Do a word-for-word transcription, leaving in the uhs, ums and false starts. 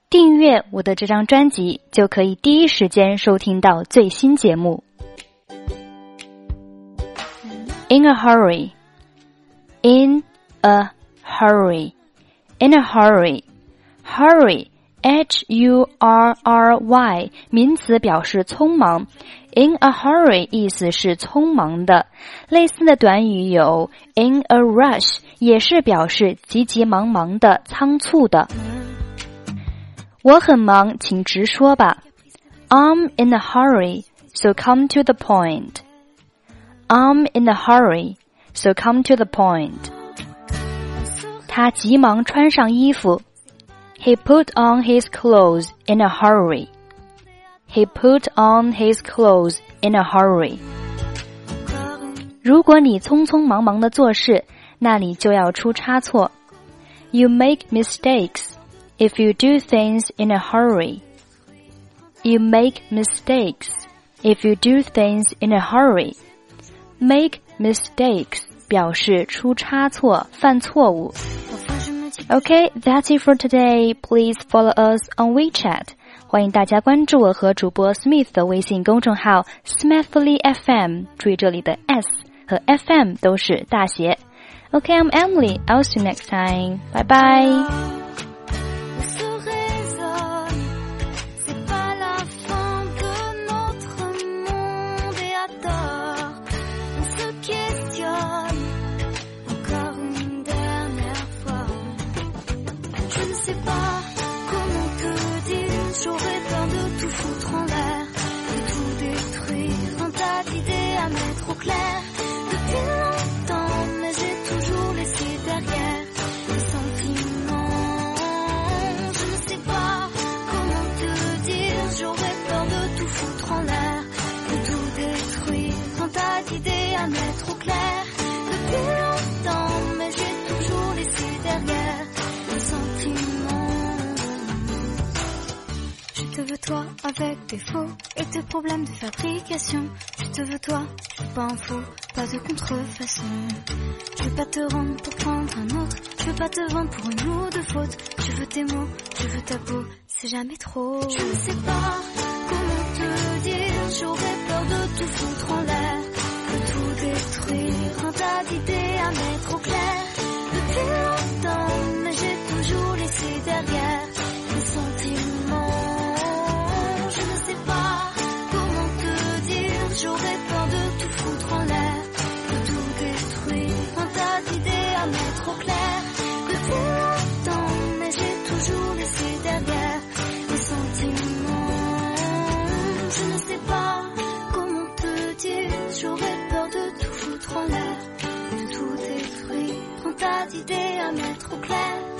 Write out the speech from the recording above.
订阅我的这张专辑，就可以第一时间收听到最新节目。In a hurry, in a hurry, in a hurry, hurry, H U R R Y 名词表示匆忙。In a hurry 意思是匆忙的，类似的短语有 in a rush 也是表示急急忙忙的、仓促的。我很忙，请直说吧。I'm in a hurry, so come to the point. I'm in a hurry, so come to the point. 他急忙穿上衣服。He put on his clothes in a hurry. He put on his clothes in a hurry. 如果你匆匆忙忙地做事，那你就要出差错。You make mistakes if you do things in a hurry. You make mistakes if you do things in a hurry. Make mistakes 表示出差错、犯错误。Okay, that's it for today. Please follow us on WeChat. 欢迎大家关注我和主播 Smith 的微信公众号 Smithly F M. 注意这里的 S 和 F M 都是大写。Okay, I'm Emily. I'll see you next time. Bye bye. Trop clair depuis longtemps, mais j'ai toujours laissé derrière les sentiments. Je ne sais pas comment te dire, j'aurais peur de tout foutre en l'air, de tout détruire. Tant t'as d'idées à mettre au clair depuis longtemps, mais j'ai toujours laissé derrière les sentiments. Je te veux toi avec tes faux et tes problèmes de fabrication. Je te veux toi, je veux pas un faux, pas de contrefaçon. Je veux pas te rendre pour prendre un autre, je veux pas te vendre pour une ou deux fautes. Je veux tes mots, je veux ta peau, c'est jamais trop. Je ne sais pas comment te dire, j'aurais peur de tout foutre en l'air, de tout détruire. Un tas d'idées à mettre au clair depuis longtemps, mais j'ai toujours laissé derrière les sentiments. Je ne sais pas comment te dire, j'aurais peur de tout foutre en l'air, de tout détruire. Un tas d'idées à mettre au clair depuis longtemps, mais j'ai toujours laissé derrière les sentiments. Je ne sais pas comment te dire, j'aurais peur de tout foutre en l'air, de tout détruire. Un tas d'idées à mettre au clair